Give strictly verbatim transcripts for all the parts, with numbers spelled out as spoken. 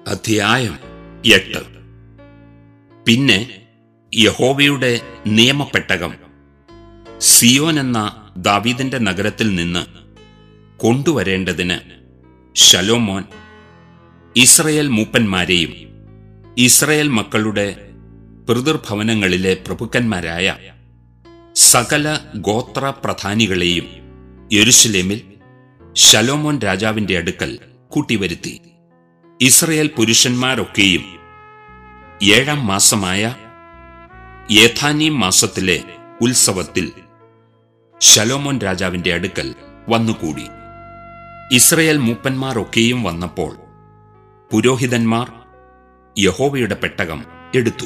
അധ്യായം എട്ട്. പിന്നെ യഹോവയുടെ നിയമപ്പെട്ടകം സിയോൻ എന്ന ദാവീദിന്റെ നഗരത്തിൽ നിന്ന് കൊണ്ടുവരേണ്ടതിന് ശലോമോൻ ഇസ്രായേൽ മൂപ്പന്മാരെയും ഇസ്രായേൽ മക്കളുടെ പിതൃഭവനങ്ങളിലെ പ്രഭുക്കന്മാരായ സകല ഗോത്ര പ്രധാനികളെയും യെരൂശലേമിൽ ശലോമോൻ രാജാവിന്റെ അടുക്കൽ കൂട്ടിവരുത്തി. ഇസ്രായേൽ പുരുഷന്മാരൊക്കെയും ഏഴാം മാസമായ ഏഥാനീം മാസത്തിലെ ഉത്സവത്തിൽ ശലോമോൻ രാജാവിന്റെ അടുക്കൽ വന്നുകൂടി. ഇസ്രായേൽ മൂപ്പന്മാരൊക്കെയും വന്നപ്പോൾ പുരോഹിതന്മാർ യഹോവയുടെ പെട്ടകം എടുത്തു.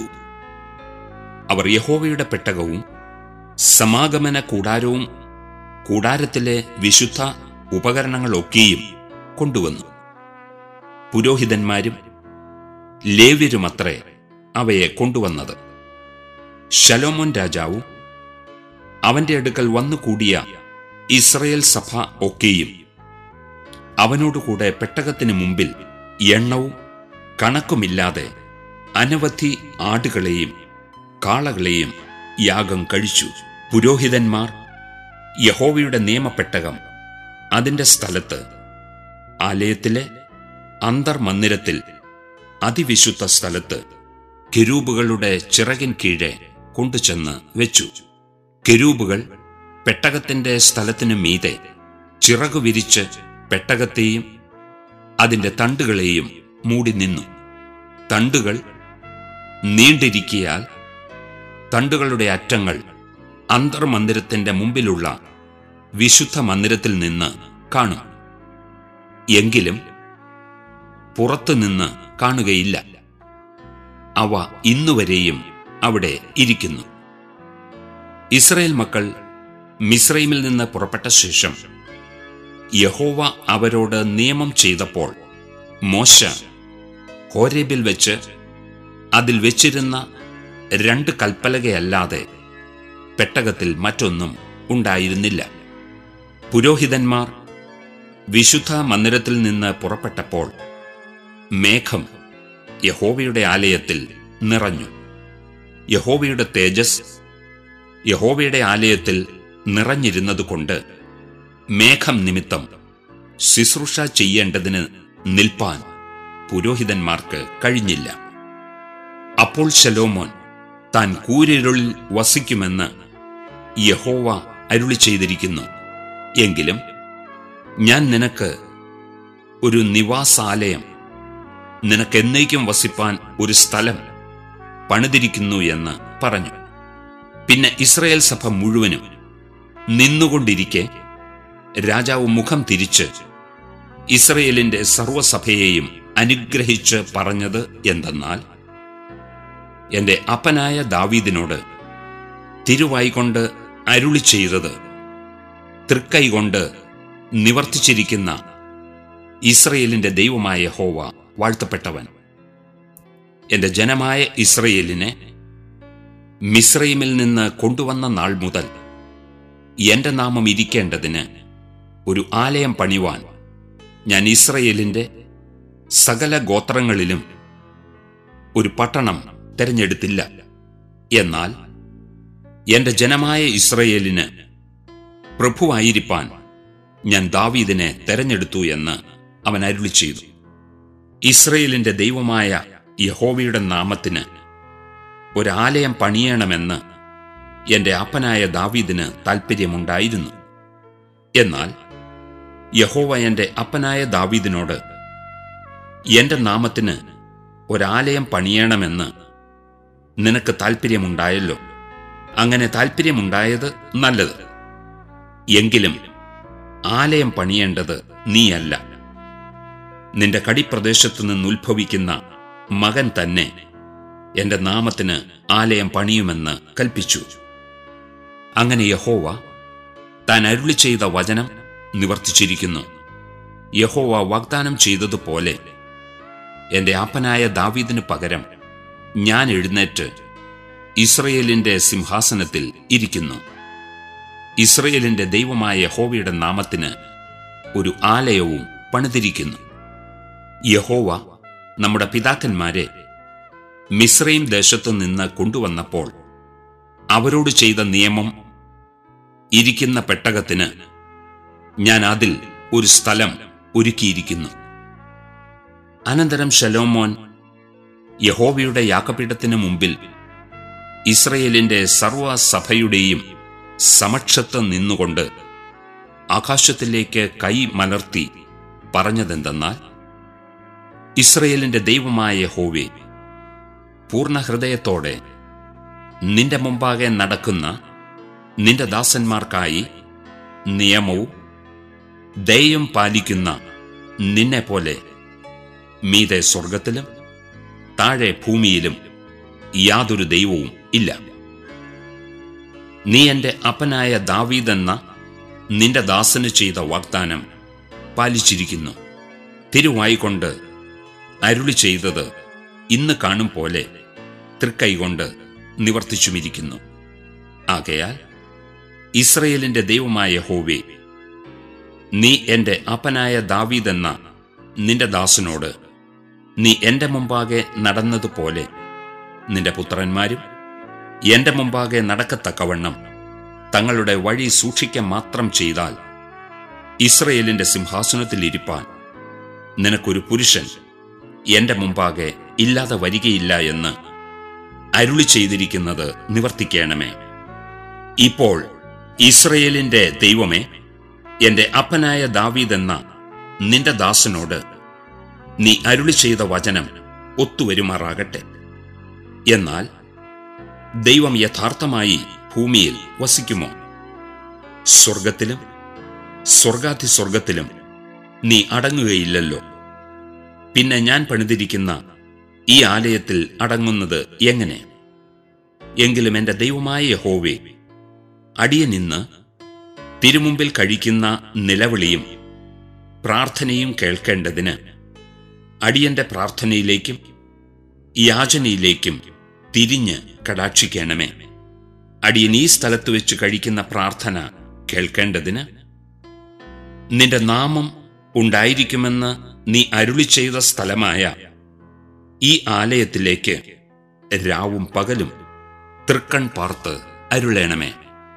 അവർ യഹോവയുടെ പെട്ടകവും സമാഗമന കൂടാരവും കൂടാരത്തിലെ വിശുദ്ധ ഉപകരണങ്ങളൊക്കെയും കൊണ്ടുവന്നു. പുരോഹിതന്മാരും ലേവ്യരുമത്രേ അവയെ കൊണ്ടുവന്നത്. ശലോമോൻ രാജാവും അവന്റെ അടുക്കൽ വന്നുകൂടിയ ഇസ്രായേൽ സഭ ഒക്കെയും അവനോടുകൂടെ പെട്ടകത്തിന് മുമ്പിൽ എണ്ണവും കണക്കുമില്ലാതെ അനവധി ആടുകളെയും കാളകളെയും യാഗം കഴിച്ചു. പുരോഹിതന്മാർ യഹോവയുടെ നിയമപ്പെട്ടകം അതിന്റെ സ്ഥലത്ത് ആലയത്തിലെ അന്തർമന്ദിരത്തിൽ അതിവിശുദ്ധ സ്ഥലത്ത് കെരൂബുകളുടെ ചിറകിൻ കീഴെ കൊണ്ടുചെന്ന് വെച്ചു. കെരൂബുകൾ പെട്ടകത്തിന്റെ സ്ഥലത്തിനു മീതെ ചിറകു വിരിച്ച് പെട്ടകത്തെയും അതിന്റെ തണ്ടുകളെയും മൂടി നിന്നു. തണ്ടുകൾ നീണ്ടിരിക്കിയാൽ തണ്ടുകളുടെ അറ്റങ്ങൾ അന്തർമന്ദിരത്തിന്റെ മുമ്പിലുള്ള വിശുദ്ധ മന്ദിരത്തിൽ നിന്ന് കാണും. എങ്കിലും പുറത്തുനിന്ന് കാണുകയില്ല. അവ ഇന്നുവരെയും അവിടെ ഇരിക്കുന്നു. ഇസ്രായേൽ മക്കൾ മിസ്രൈമിൽ നിന്ന് പുറപ്പെട്ട ശേഷം യഹോവ അവരോട് നിയമം ചെയ്തപ്പോൾ മോശ ഹോരേബിൽ വെച്ച് അതിൽ വെച്ചിരുന്ന രണ്ട് കൽപ്പലകയല്ലാതെ പെട്ടകത്തിൽ മറ്റൊന്നും ഉണ്ടായിരുന്നില്ല. പുരോഹിതന്മാർ വിശുദ്ധ മന്ദിരത്തിൽ നിന്ന് പുറപ്പെട്ടപ്പോൾ മേഘം യഹോവയുടെ ആലയത്തിൽ നിറഞ്ഞു. യഹോവയുടെ തേജസ് യഹോവയുടെ ആലയത്തിൽ നിറഞ്ഞിരുന്നതുകൊണ്ട് മേഘം നിമിത്തം ശുശ്രൂഷ ചെയ്യേണ്ടതിന് നിൽപ്പാൻ പുരോഹിതന്മാർക്ക് കഴിഞ്ഞില്ല. അപ്പോൾ ശലോമോൻ താൻ കൂരിരുളിൽ വസിക്കുമെന്ന് യഹോവ അരുളി ചെയ്തിരിക്കുന്നു. എങ്കിലും ഞാൻ നിനക്ക് ഒരു നിവാസാലയം, നിനക്കെന്നേക്കും വസിപ്പാൻ ഒരു സ്ഥലം പണിതിരിക്കുന്നു എന്ന് പറഞ്ഞു. പിന്നെ ഇസ്രായേൽ സഭ മുഴുവനും നിന്നുകൊണ്ടിരിക്കെ രാജാവ് മുഖം തിരിച്ച് ഇസ്രായേലിന്റെ സർവ്വസഭയെയും അനുഗ്രഹിച്ച് പറഞ്ഞത് എന്തെന്നാൽ, എന്റെ അപ്പനായ ദാവീദിനോട് തിരുവായികൊണ്ട് അരുളി ചെയ്തത് തൃക്കൈകൊണ്ട് നിവർത്തിച്ചിരിക്കുന്ന ഇസ്രായേലിന്റെ ദൈവമായ യഹോവ വാഴ്ത്തപ്പെട്ടവൻ. എന്റെ ജനമായ ഇസ്രായേലിനെ മിസ്രൈമിൽ നിന്ന് കൊണ്ടുവന്ന നാൾ മുതൽ എന്റെ നാമം ഇരിക്കേണ്ടതിന് ഒരു ആലയം പണിവാൻ ഞാൻ ഇസ്രായേലിന്റെ സകല ഗോത്രങ്ങളിലും ഒരു പട്ടണം തെരഞ്ഞെടുത്തില്ല. എന്നാൽ എന്റെ ജനമായ ഇസ്രായേലിന് പ്രഭുവായിരിക്കാൻ ഞാൻ ദാവീദിനെ തെരഞ്ഞെടുത്തു എന്ന് അവൻ അരുളി ചെയ്തു. ഇസ്രായേലിന്റെ ദൈവമായ യഹോവയുടെ നാമത്തിന് ഒരാലയം പണിയണമെന്ന് എന്റെ അപ്പനായ ദാവീദിന് താൽപ്പര്യമുണ്ടായിരുന്നു. എന്നാൽ യഹോവ എന്റെ അപ്പനായ ദാവീദിനോട്, എന്റെ നാമത്തിന് ഒരാലയം പണിയണമെന്ന് നിനക്ക് താൽപ്പര്യമുണ്ടായല്ലോ. അങ്ങനെ താൽപ്പര്യമുണ്ടായത് നല്ലത്. എങ്കിലും ആലയം പണിയേണ്ടത് നീയല്ല, നിന്റെ കടിപ്രദേശത്തു നിന്ന് ഉത്ഭവിക്കുന്ന മകൻ തന്നെ എന്റെ നാമത്തിന് ആലയം പണിയുമെന്ന് കൽപ്പിച്ചു. അങ്ങനെ യഹോവ താൻ അരുളി ചെയ്ത വചനം നിവർത്തിച്ചിരിക്കുന്നു. യഹോവ വാഗ്ദാനം ചെയ്തതുപോലെ എന്റെ അപ്പനായ ദാവീദിന് പകരം ഞാൻ എഴുന്നേറ്റ് ഇസ്രായേലിന്റെ സിംഹാസനത്തിൽ ഇരിക്കുന്നു. ഇസ്രായേലിന്റെ ദൈവമായ യഹോവയുടെ നാമത്തിന് ഒരു ആലയവും പണിതിരിക്കുന്നു. യഹോവ നമ്മുടെ പിതാക്കന്മാരെ മിസ്രയീം ദേശത്തു നിന്ന് കൊണ്ടുവന്നപ്പോൾ അവരോട് ചെയ്ത നിയമം ഇരിക്കുന്ന പെട്ടകത്തിന് ഞാൻ അതിൽ ഒരു സ്ഥലം ഒരുക്കിയിരിക്കുന്നു. അനന്തരം ശലോമോൻ യഹോവയുടെ യാഗപീഠത്തിന് മുമ്പിൽ ഇസ്രയേലിന്റെ സർവ്വസഭയുടെയും സമക്ഷത്ത് നിന്നുകൊണ്ട് ആകാശത്തിലേക്ക് കൈ മലർത്തി പറഞ്ഞതെന്തെന്നാൽ, ഇസ്രയേലിന്റെ ദൈവമായ യഹോവേ, പൂർണ്ണ ഹൃദയത്തോടെ നിന്റെ മുമ്പാകെ നടക്കുന്ന നിന്റെ ദാസന്മാർക്കായി നിയമവും ദയയും പാലിക്കുന്ന നിന്നെപ്പോലെ മീതെ സ്വർഗത്തിലും താഴെ ഭൂമിയിലും യാതൊരു ദൈവവും ഇല്ല. നീ എന്റെ അപ്പനായ ദാവീദെന്ന നിന്റെ ദാസന് ചെയ്ത വാഗ്ദാനം പാലിച്ചിരിക്കുന്നു. തിരുവായിക്കൊണ്ട് അരുളി ചെയ്തത് ഇന്ന് കാണും പോലെ തൃക്കൈകൊണ്ട് നിവർത്തിച്ചുമിരിക്കുന്നു. ആകയാൽ ഇസ്രയേലിന്റെ ദൈവമായ യഹോവേ, നീ എന്റെ അപ്പനായ ദാവീദെന്ന നിന്റെ ദാസനോട് നീ എന്റെ മുമ്പാകെ നടന്നതുപോലെ നിന്റെ പുത്രന്മാരും എന്റെ മുമ്പാകെ നടക്കത്തക്കവണ്ണം തങ്ങളുടെ വഴി സൂക്ഷിക്ക മാത്രം ചെയ്താൽ ഇസ്രയേലിന്റെ സിംഹാസനത്തിൽ ഇരിപ്പാൻ നിനക്കൊരു പുരുഷൻ എന്റെ മുമ്പാകെ ഇല്ലാതെ വരികയില്ല എന്ന് അരുളി ചെയ്തിരിക്കുന്നത് നിവർത്തിക്കണമേ. ഇപ്പോൾ ഇസ്രയേലിന്റെ ദൈവമേ, എന്റെ അപ്പനായ ദാവീദെന്ന നിന്റെ ദാസനോട് നീ അരുളി ചെയ്ത വചനം ഒത്തുവരുമാറാകട്ടെ. എന്നാൽ ദൈവം യഥാർത്ഥമായി ഭൂമിയിൽ വസിക്കുമോ? സ്വർഗത്തിലും സ്വർഗാതിസ്വർഗത്തിലും നീ അടങ്ങുകയില്ലല്ലോ. പിന്നെ ഞാൻ പണിതിരിക്കുന്ന ഈ ആലയത്തിൽ അടങ്ങുന്നത് എങ്ങനെ? എങ്കിലും എന്റെ ദൈവമായ യഹോവേ, അടിയനിന്ന് തിരുമുമ്പിൽ കഴിക്കുന്ന നിലവിളിയും പ്രാർത്ഥനയും കേൾക്കേണ്ടതിന് അടിയന്റെ പ്രാർത്ഥനയിലേക്കും യാചനയിലേക്കും തിരിഞ്ഞ് കടാക്ഷിക്കണമേ. അടിയൻ ഈ സ്ഥലത്ത് വെച്ച് കഴിക്കുന്ന പ്രാർത്ഥന കേൾക്കേണ്ടതിന് നിന്റെ നാമം ഉണ്ടായിരിക്കുമെന്ന് നീ അരുളി ചെയ്ത സ്ഥലമായ ഈ ആലയത്തിലേക്ക് രാവും പകലും തൃക്കൺ പാർത്ത് അരുളേണമേ.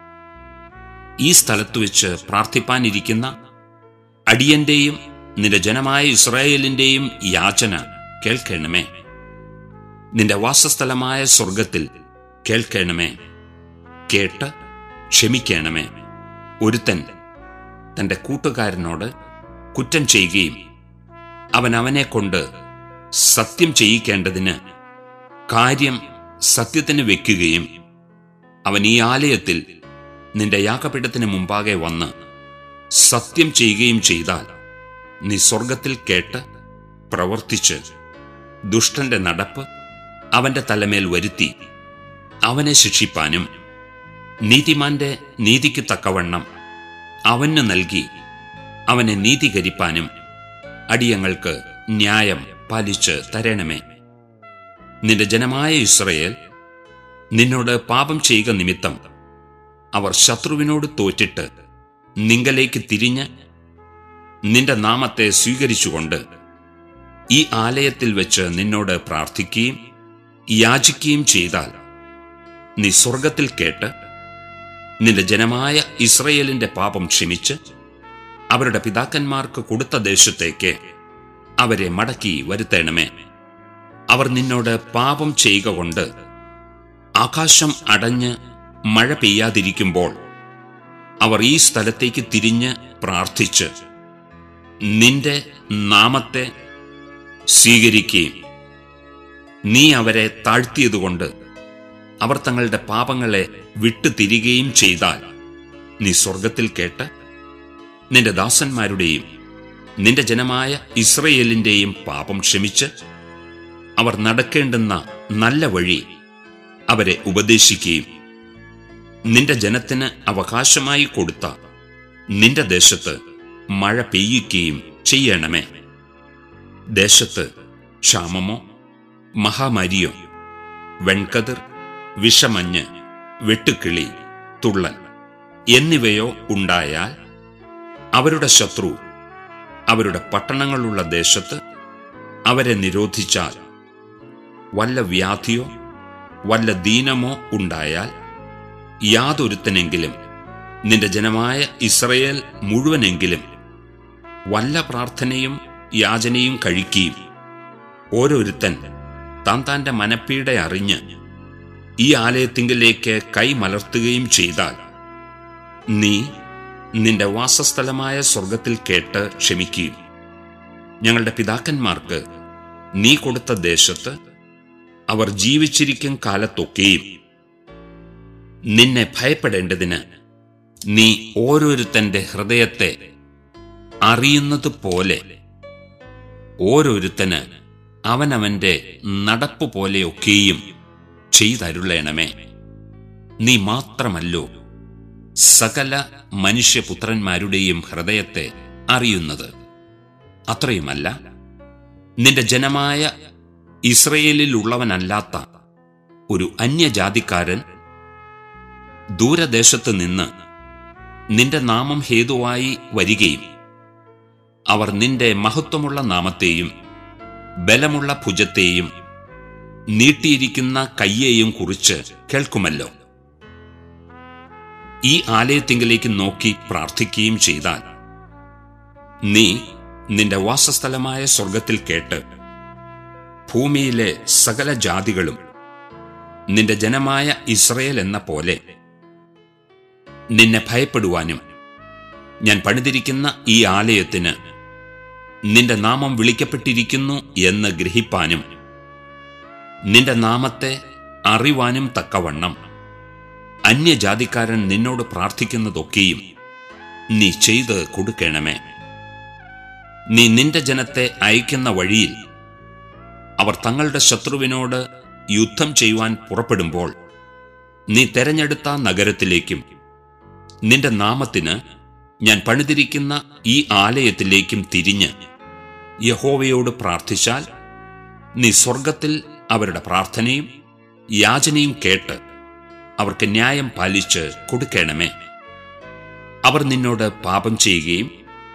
ഈ സ്ഥലത്ത് വെച്ച് പ്രാർത്ഥിപ്പാനിരിക്കുന്ന അടിയന്റെയും നിന്റെ ജനമായ ഇസ്രായേലിന്റെയും യാചന കേൾക്കണമേ. നിന്റെ വാസസ്ഥലമായ സ്വർഗത്തിൽ കേൾക്കണമേ. കേട്ട് ക്ഷമിക്കണമേ. ഒരുത്തൻ തന്റെ കൂട്ടുകാരനോട് കുറ്റം ചെയ്യുകയും അവൻ അവനെ കൊണ്ട് സത്യം ചെയ്യിക്കേണ്ടതിന് കാര്യം സത്യത്തിന് വെക്കുകയും അവൻ ഈ ആലയത്തിൽ നിന്റെ യാഗപീഠത്തിന് മുമ്പാകെ വന്ന് സത്യം ചെയ്യുകയും ചെയ്താൽ നീ സ്വർഗത്തിൽ കേട്ട് പ്രവർത്തിച്ച് ദുഷ്ടന്റെ നടപ്പ് അവന്റെ തലമേൽ വരുത്തി അവനെ ശിക്ഷിപ്പാനും നീതിമാന്റെ നീതിക്ക് തക്കവണ്ണം അവന് നൽകി അവനെ നീതീകരിപ്പാനും അടിയങ്ങൾക്ക് ന്യായം പാലിച്ച് തരണമേ. നിന്റെ ജനമായ ഇസ്രായേൽ നിന്നോട് പാപം ചെയ്യുക നിമിത്തം അവർ ശത്രുവിനോട് തോറ്റിട്ട് നിങ്കലേക്ക് തിരിഞ്ഞ് നിന്റെ നാമത്തെ സ്വീകരിച്ചുകൊണ്ട് ഈ ആലയത്തിൽ വെച്ച് നിന്നോട് പ്രാർത്ഥിക്കുകയും യാചിക്കുകയും ചെയ്താൽ നീ സ്വർഗത്തിൽ കേട്ട് നിന്റെ ജനമായ ഇസ്രായേലിന്റെ പാപം ക്ഷമിച്ച് അവരുടെ പിതാക്കന്മാർക്ക് കൊടുത്ത ദേശത്തേക്ക് അവരെ മടക്കി വരുത്തണമേ. അവർ നിന്നോട് പാപം ചെയ്യുക കൊണ്ട് ആകാശം അടഞ്ഞ് മഴ പെയ്യാതിരിക്കുമ്പോൾ അവർ ഈ സ്ഥലത്തേക്ക് തിരിഞ്ഞ് പ്രാർത്ഥിച്ച് നിന്റെ നാമത്തെ സ്വീകരിക്കുകയും നീ അവരെ താഴ്ത്തിയതുകൊണ്ട് അവർ തങ്ങളുടെ പാപങ്ങളെ വിട്ടുതിരികയും ചെയ്താൽ നീ സ്വർഗത്തിൽ കേട്ട് നിന്റെ ദാസന്മാരുടെയും നിന്റെ ജനമായ ഇസ്രായേലിന്റെയും പാപം ക്ഷമിച്ച് അവർ നടക്കേണ്ടുന്ന നല്ല വഴി അവരെ ഉപദേശിക്കുകയും നിന്റെ ജനത്തിന് അവകാശമായി കൊടുത്ത നിന്റെ ദേശത്ത് മഴ പെയ്യിക്കുകയും ചെയ്യണമേ. ദേശത്ത് ക്ഷാമമോ മഹാമാരിയോ വെൺകതിർ വിഷമഞ്ഞ് വെട്ടുക്കിളി തുള്ളൽ എന്നിവയോ ഉണ്ടായാൽ അവരുടെ ശത്രു അവരുടെ പട്ടണങ്ങളുള്ള ദേശത്ത് അവരെ നിരോധിച്ചാൽ, വല്ല വ്യാധിയോ വല്ല ദീനമോ ഉണ്ടായാൽ, യാതൊരുത്തനെങ്കിലും നിന്റെ ജനമായ ഇസ്രയേൽ മുഴുവനെങ്കിലും വല്ല പ്രാർത്ഥനയും യാചനയും കഴിക്കുകയും ഓരോരുത്തൻ താൻ താൻ്റെ മനപ്പീടെ അറിഞ്ഞ് ഈ ആലയത്തിങ്കിലേക്ക് കൈ മലർത്തുകയും ചെയ്താൽ, നീ നിന്റെ വാസസ്ഥലമായ സ്വർഗത്തിൽ കേട്ട് ക്ഷമിക്കുകയും ഞങ്ങളുടെ പിതാക്കന്മാർക്ക് നീ കൊടുത്ത ദേശത്ത് അവർ ജീവിച്ചിരിക്കും കാലത്തൊക്കെയും നിന്നെ ഭയപ്പെടേണ്ടതിന് നീ ഓരോരുത്തന്റെ ഹൃദയത്തെ അറിയുന്നത് പോലെ ഓരോരുത്തന് അവനവന്റെ നടപ്പ് പോലെയൊക്കെയും ചെയ്തരുളേണമേ. നീ മാത്രമല്ലോ സകല മനുഷ്യപുത്രന്മാരുടെയും ഹൃദയത്തെ അറിയുന്നത്. അത്രയുമല്ല, നിന്റെ ജനമായ ഇസ്രയേലിലുള്ളവനല്ലാത്ത ഒരു അന്യജാതിക്കാരൻ ദൂരദേശത്ത് നിന്ന് നിന്റെ നാമം ഹേതുവായി വരികയും അവർ നിന്റെ മഹത്വമുള്ള നാമത്തെയും ബലമുള്ള ഭുജത്തെയും നീട്ടിയിരിക്കുന്ന കയ്യേയും കുറിച്ച് കേൾക്കുമല്ലോ, ഈ ആലയത്തിങ്കിലേക്ക് നോക്കി പ്രാർത്ഥിക്കുകയും ചെയ്താൽ, നീ നിന്റെ വാസസ്ഥലമായ സ്വർഗത്തിൽ കേട്ട് ഭൂമിയിലെ സകല ജാതികളും നിന്റെ ജനമായ ഇസ്രയേൽ എന്ന പോലെ നിന്നെ ഭയപ്പെടുവാനും ഞാൻ പണിതിരിക്കുന്ന ഈ ആലയത്തിന് നിന്റെ നാമം വിളിക്കപ്പെട്ടിരിക്കുന്നു എന്ന് ഗ്രഹിപ്പാനും നിന്റെ നാമത്തെ അറിവാനും തക്കവണ്ണം അന്യജാതിക്കാരൻ നിന്നോട് പ്രാർത്ഥിക്കുന്നതൊക്കെയും നീ ചെയ്ത് കൊടുക്കണമേ. നീ നിന്റെ ജനത്തെ അയക്കുന്ന വഴിയിൽ അവർ തങ്ങളുടെ ശത്രുവിനോട് യുദ്ധം ചെയ്യുവാൻ പുറപ്പെടുമ്പോൾ നീ തെരഞ്ഞെടുത്ത നഗരത്തിലേക്കും നിന്റെ നാമത്തിന് ഞാൻ പണിതിരിക്കുന്ന ഈ ആലയത്തിലേക്കും തിരിഞ്ഞ് യഹോവയോട് പ്രാർത്ഥിച്ചാൽ, നീ സ്വർഗത്തിൽ അവരുടെ പ്രാർത്ഥനയും യാചനയും കേട്ട് അവർക്ക് ന്യായം പാലിച്ച് കൊടുക്കണമേ. അവർ നിന്നോട് പാപം ചെയ്യുകയും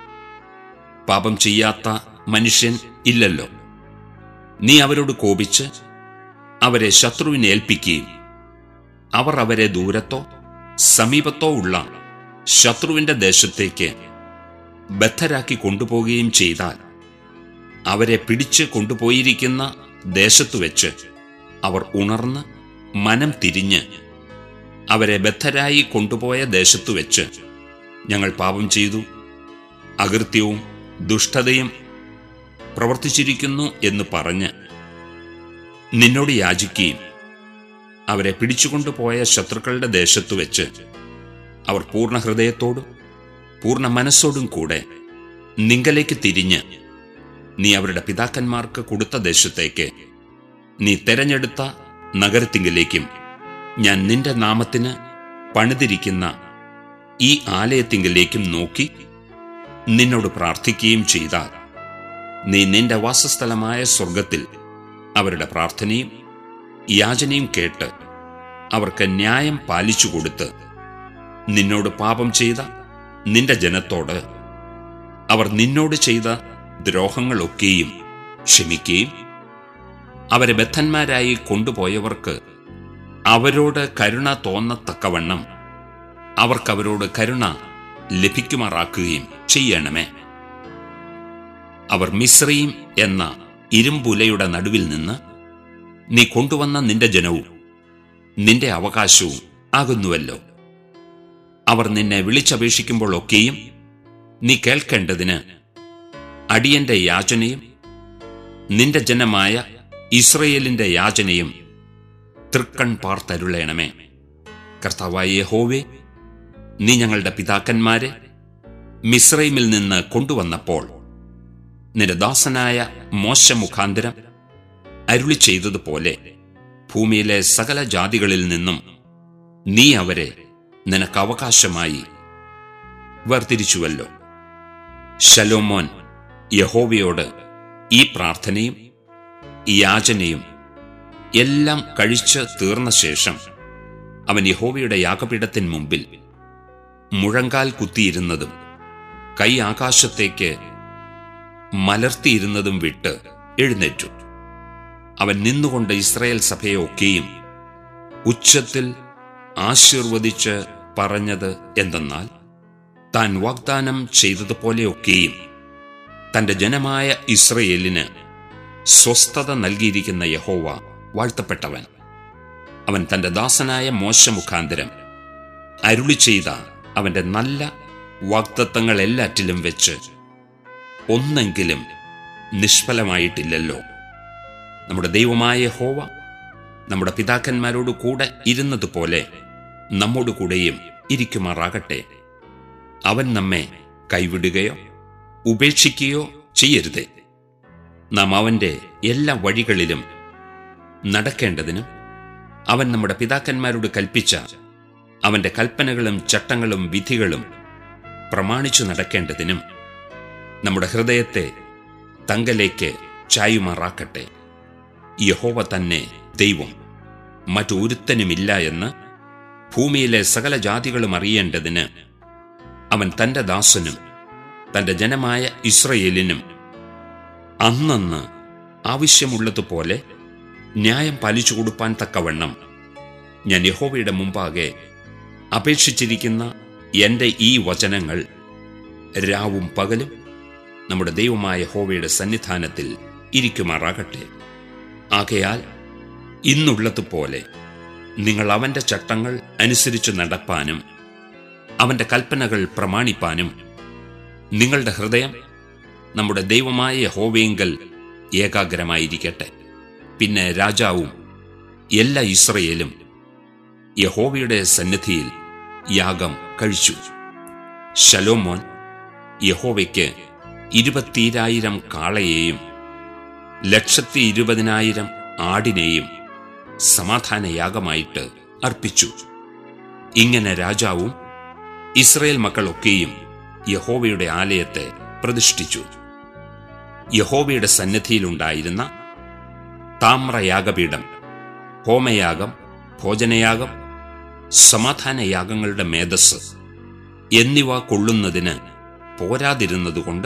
പാപം ചെയ്യാത്ത മനുഷ്യൻ ഇല്ലല്ലോ. നീ അവരോട് കോപിച്ച് അവരെ ശത്രുവിനെ ഏൽപ്പിക്കുകയും അവർ അവരെ ദൂരത്തോ സമീപത്തോ ഉള്ള ശത്രുവിന്റെ ദേശത്തേക്ക് ബദ്ധരാക്കി കൊണ്ടുപോകുകയും ചെയ്താൽ, അവരെ പിടിച്ച് കൊണ്ടുപോയിരിക്കുന്ന ദേശത്തു വെച്ച് അവർ ഉണർന്ന് മനം തിരിഞ്ഞ് അവരെ ബദ്ധരായി കൊണ്ടുപോയ ദേശത്തു വെച്ച് ഞങ്ങൾ പാപം ചെയ്തു, അകൃത്യവും ദുഷ്ടതയും പ്രവർത്തിച്ചിരിക്കുന്നു എന്ന് പറഞ്ഞ് നിന്നോട് യാചിക്കുകയും അവരെ പിടിച്ചുകൊണ്ടുപോയ ശത്രുക്കളുടെ ദേശത്തു വെച്ച് അവർ പൂർണ്ണ ഹൃദയത്തോടും പൂർണ്ണ മനസ്സോടും കൂടെ നിങ്കലേക്ക് തിരിഞ്ഞ് നീ അവരുടെ പിതാക്കന്മാർക്ക് കൊടുത്ത ദേശത്തേക്ക് നീ തെരഞ്ഞെടുത്ത നഗരത്തിങ്കിലേക്കും ഞാൻ നിന്റെ നാമത്തിന് പണിതിരിക്കുന്ന ഈ ആലയത്തിങ്കിലേക്കും നോക്കി നിന്നോട് പ്രാർത്ഥിക്കുകയും ചെയ്താൽ, നീ നിന്റെ വാസസ്ഥലമായ സ്വർഗത്തിൽ അവരുടെ പ്രാർത്ഥനയും യാചനയും കേട്ട് അവർക്ക് ന്യായം പാലിച്ചു കൊടുത്ത് നിന്നോട് പാപം ചെയ്ത നിന്റെ ജനത്തോട് അവർ നിന്നോട് ചെയ്ത ദ്രോഹങ്ങളൊക്കെയും ക്ഷമിക്കുകയും അവരെ ബദ്ധന്മാരായി കൊണ്ടുപോയവർക്ക് അവരോട് കരുണ തോന്നത്തക്കവണ്ണം അവർക്കവരോട് കരുണ ലഭിക്കുമാറാക്കുകയും ചെയ്യണമേ. അവർ മിസ്രയീം എന്ന ഇരുമ്പുലയുടെ നടുവിൽ നിന്ന് നീ കൊണ്ടുവന്ന നിന്റെ ജനവും നിന്റെ അവകാശവും ആകുന്നുവല്ലോ. അവർ നിന്നെ വിളിച്ചപേക്ഷിക്കുമ്പോഴൊക്കെയും നീ കേൾക്കേണ്ടതിന് അടിയന്റെ യാചനയും നിന്റെ ജനമായ ഇസ്രയേലിന്റെ യാചനയും തൃക്കൺ പാർത്തരുളേണമേ. കർത്താവായ യഹോവേ, നീ ഞങ്ങളുടെ പിതാക്കന്മാരെ മിസ്രയീമിൽ നിന്ന് കൊണ്ടുവന്നപ്പോൾ നിന്റെ ദാസനായ മോശ മുഖാന്തരം അരുളി ചെയ്തതുപോലെ ഭൂമിയിലെ സകല ജാതികളിൽ നിന്നും നീ അവരെ നിനക്ക് അവകാശമായി വേർതിരിച്ചുവല്ലോ. ശലോമോൻ യഹോവയോട് ഈ പ്രാർത്ഥനയും ഈ യാചനയും എല്ലാം കഴിച്ച് തീർന്ന ശേഷം അവൻ യഹോവയുടെ യാഗപീഠത്തിന് മുമ്പിൽ മുഴങ്കാൽ കുത്തിയിരുന്നതും കൈ ആകാശത്തേക്ക് മലർത്തിയിരുന്നതും വിട്ട് എഴുന്നേറ്റു. അവൻ നിന്നുകൊണ്ട് ഇസ്രായേൽ സഭയെ ഒക്കെയും ഉച്ചത്തിൽ ആശീർവദിച്ച് പറഞ്ഞത് എന്തെന്നാൽ, താൻ വാഗ്ദാനം ചെയ്തതുപോലെയൊക്കെയും തന്റെ ജനമായ ഇസ്രയേലിന് സ്വസ്ഥത നൽകിയിരിക്കുന്ന യഹോവ വാഴ്ത്തപ്പെട്ടവൻ. അവൻ തന്റെ ദാസനായ മോശ മുഖാന്തരം അരുളി ചെയ്ത അവന്റെ നല്ല വാഗ്ദത്തങ്ങളെല്ലാറ്റിലും വെച്ച് ഒന്നെങ്കിലും നിഷ്ഫലമായിട്ടില്ലല്ലോ. നമ്മുടെ ദൈവമായ യഹോവ നമ്മുടെ പിതാക്കന്മാരോട് കൂടെ ഇരുന്നതുപോലെ നമ്മോട് കൂടെയും ഇരിക്കുമാറാകട്ടെ. അവൻ നമ്മെ കൈവിടുകയോ ഉപേക്ഷിക്കുകയോ ചെയ്യരുതേ. നാം അവന്റെ എല്ലാ വഴികളിലും നടക്കേണ്ടതിനും അവൻ നമ്മുടെ പിതാക്കന്മാരോട് കൽപ്പിച്ച അവന്റെ കൽപ്പനകളും ചട്ടങ്ങളും വിധികളും പ്രമാണിച്ചു നടക്കേണ്ടതിനും നമ്മുടെ ഹൃദയത്തെ തങ്കലേക്ക് ചായുമാറാക്കട്ടെ. യഹോവ തന്നെ ദൈവം, മറ്റൊരുത്തനുമില്ല എന്ന് ഭൂമിയിലെ സകല ജാതികളും അറിയേണ്ടതിന് അവൻ തന്റെ ദാസനും തന്റെ ജനമായ ഇസ്രയേലിനും അന്നന്ന് ആവശ്യമുള്ളതുപോലെ ന്യായം പാലിച്ചു കൊടുപ്പാൻ തക്കവണ്ണം ഞാൻ യഹോവയുടെ മുമ്പാകെ അപേക്ഷിച്ചിരിക്കുന്ന എൻ്റെ ഈ വചനങ്ങൾ രാവും പകലും നമ്മുടെ ദൈവമായ യഹോവയുടെ സന്നിധാനത്തിൽ ഇരിക്കുമാറാകട്ടെ. ആകയാൽ ഇന്നുള്ളതുപോലെ നിങ്ങൾ അവന്റെ ചട്ടങ്ങൾ അനുസരിച്ച് നടപ്പാനും അവന്റെ കൽപ്പനകൾ പ്രമാണിപ്പാനും നിങ്ങളുടെ ഹൃദയം നമ്മുടെ ദൈവമായ യഹോവയിങ്കൽ ഏകാഗ്രമായിരിക്കട്ടെ. പിന്നെ രാജാവും എല്ലാ ഇസ്രയേലും യഹോവയുടെ സന്നിധിയിൽ യാഗം കഴിച്ചു. ശലോമോൻ യഹോവയ്ക്ക് ഇരുപത്തിരായിരം കാളയെയും ലക്ഷത്തി ഇരുപതിനായിരം ആടിനെയും സമാധാനയാഗമായിട്ട് അർപ്പിച്ചു. ഇങ്ങനെ രാജാവും ഇസ്രയേൽ മക്കളൊക്കെയും യഹോവയുടെ ആലയത്തെ പ്രതിഷ്ഠിച്ചു. യഹോവയുടെ സന്നിധിയിലുണ്ടായിരുന്ന താമ്രയാഗപീഠം, ഹോമയാഗം, ഭോജനയാഗം, സമാധാനയാഗങ്ങളുടെ മേധസ് എന്നിവ കൊള്ളുന്നതിന് പോരാതിരുന്നതുകൊണ്ട്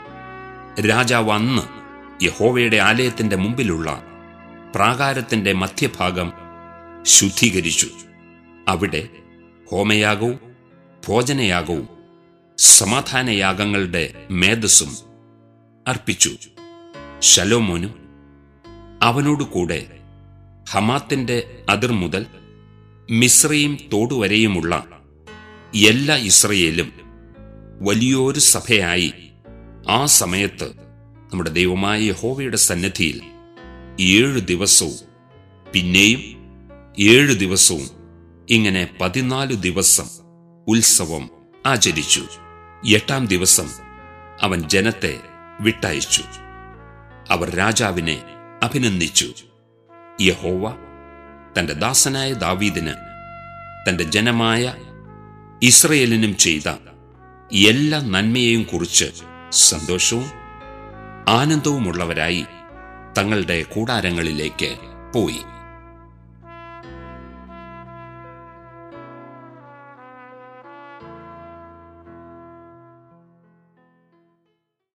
രാജാവ് അന്ന് യഹോവയുടെ ആലയത്തിന്റെ മുമ്പിലുള്ള പ്രാകാരത്തിന്റെ മധ്യഭാഗം ശുദ്ധീകരിച്ചു. അവിടെ ഹോമയാഗവും ഭോജനയാഗവും സമാധാനയാഗങ്ങളുടെ മേധസ്സും അർപ്പിച്ചു. ശലോമോനും അവനോടുകൂടെ ഹമാത്തിന്റെ അതിർ മുതൽ മിസ്രയീം തോടുവരെയുമുള്ള എല്ലാ ഇസ്രയേലും വലിയൊരു സഭയായി ആ സമയത്ത് നമ്മുടെ ദൈവമായ യഹോവയുടെ സന്നിധിയിൽ ഏഴു ദിവസവും പിന്നെയും ഏഴു ദിവസവും ഇങ്ങനെ പതിനാലു ദിവസം ഉത്സവം ആചരിച്ചു. എട്ടാം ദിവസം അവൻ ജനത്തെ വിട്ടയച്ചു. അവർ രാജാവിനെ അഭിനന്ദിച്ചു. യഹോവ തന്റെ ദാസനായ ദാവീദിന് തന്റെ ജനമായ ഇസ്രയേലിനും ചെയ്ത എല്ലാ നന്മയെയും കുറിച്ച് സന്തോഷവും ആനന്ദവുമുള്ളവരായി തങ്ങളുടെ കൂടാരങ്ങളിലേക്ക് പോയി.